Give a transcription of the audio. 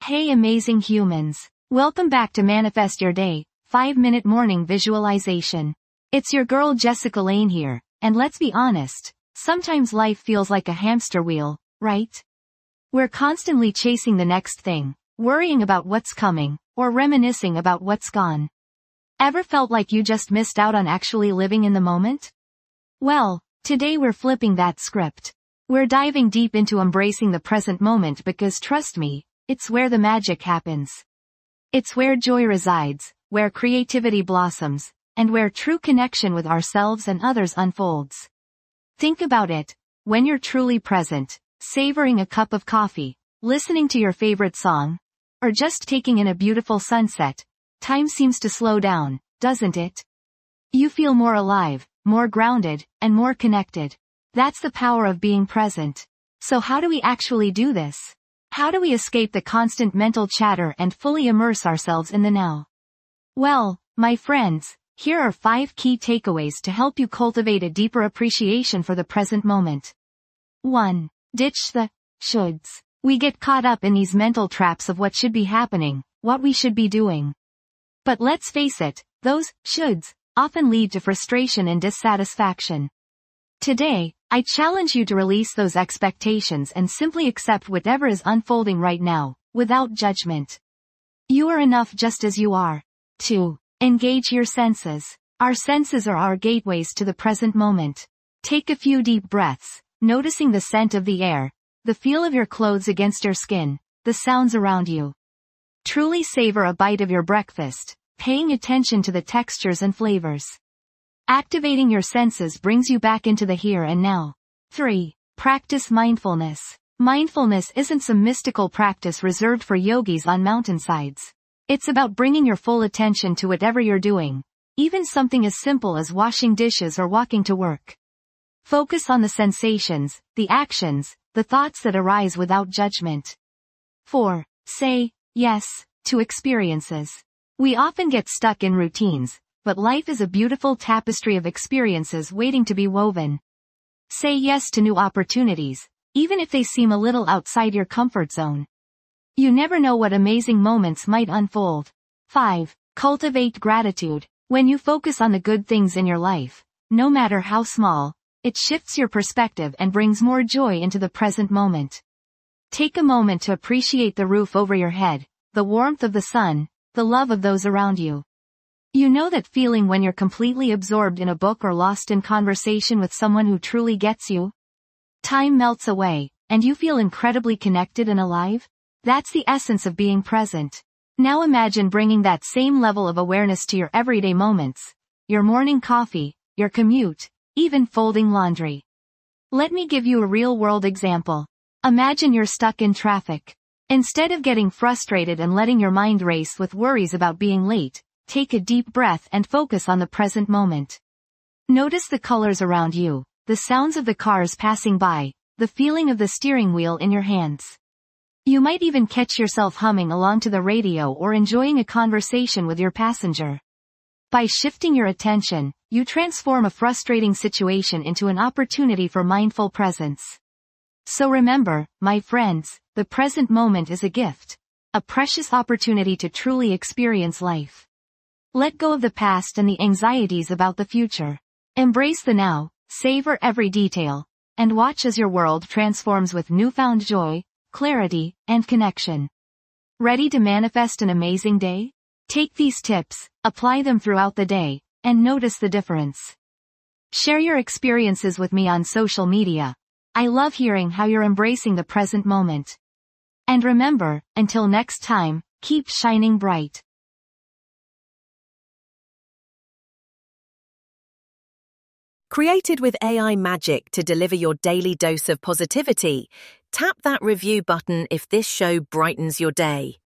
Hey amazing humans! Welcome back to Manifest Your Day, 5-minute morning visualization. It's your girl Jessica Lane here, and let's be honest, sometimes life feels like a hamster wheel, right? We're constantly chasing the next thing, worrying about what's coming, or reminiscing about what's gone. Ever felt like you just missed out on actually living in the moment? Well, today we're flipping that script. We're diving deep into embracing the present moment because trust me, it's where the magic happens. It's where joy resides, where creativity blossoms, and where true connection with ourselves and others unfolds. Think about it. When you're truly present, savoring a cup of coffee, listening to your favorite song, or just taking in a beautiful sunset, time seems to slow down, doesn't it? You feel more alive, more grounded, and more connected. That's the power of being present. So how do we actually do this? How do we escape the constant mental chatter and fully immerse ourselves in the now? Well, my friends, here are 5 key takeaways to help you cultivate a deeper appreciation for the present moment. 1. Ditch the shoulds. We get caught up in these mental traps of what should be happening, what we should be doing. But let's face it, those shoulds often lead to frustration and dissatisfaction. Today, I challenge you to release those expectations and simply accept whatever is unfolding right now, without judgment. You are enough just as you are. 2. Engage your senses. Our senses are our gateways to the present moment. Take a few deep breaths, noticing the scent of the air, the feel of your clothes against your skin, the sounds around you. Truly savor a bite of your breakfast, paying attention to the textures and flavors. Activating your senses brings you back into the here and now. 3. Practice mindfulness. Mindfulness isn't some mystical practice reserved for yogis on mountainsides. It's about bringing your full attention to whatever you're doing, even something as simple as washing dishes or walking to work. Focus on the sensations, the actions, the thoughts that arise without judgment. 4. Say yes to experiences. We often get stuck in routines, but life is a beautiful tapestry of experiences waiting to be woven. Say yes to new opportunities, even if they seem a little outside your comfort zone. You never know what amazing moments might unfold. 5. Cultivate gratitude. When you focus on the good things in your life, no matter how small, it shifts your perspective and brings more joy into the present moment. Take a moment to appreciate the roof over your head, the warmth of the sun, the love of those around you. You know that feeling when you're completely absorbed in a book or lost in conversation with someone who truly gets you? Time melts away, and you feel incredibly connected and alive? That's the essence of being present. Now imagine bringing that same level of awareness to your everyday moments, your morning coffee, your commute, even folding laundry. Let me give you a real-world example. Imagine you're stuck in traffic. Instead of getting frustrated and letting your mind race with worries about being late, take a deep breath and focus on the present moment. Notice the colors around you, the sounds of the cars passing by, the feeling of the steering wheel in your hands. You might even catch yourself humming along to the radio or enjoying a conversation with your passenger. By shifting your attention, you transform a frustrating situation into an opportunity for mindful presence. So remember, my friends, the present moment is a gift, a precious opportunity to truly experience life. Let go of the past and the anxieties about the future. Embrace the now, savor every detail, and watch as your world transforms with newfound joy, clarity, and connection. Ready to manifest an amazing day? Take these tips, apply them throughout the day, and notice the difference. Share your experiences with me on social media. I love hearing how you're embracing the present moment. And remember, until next time, keep shining bright. Created with AI magic to deliver your daily dose of positivity, tap that review button if this show brightens your day.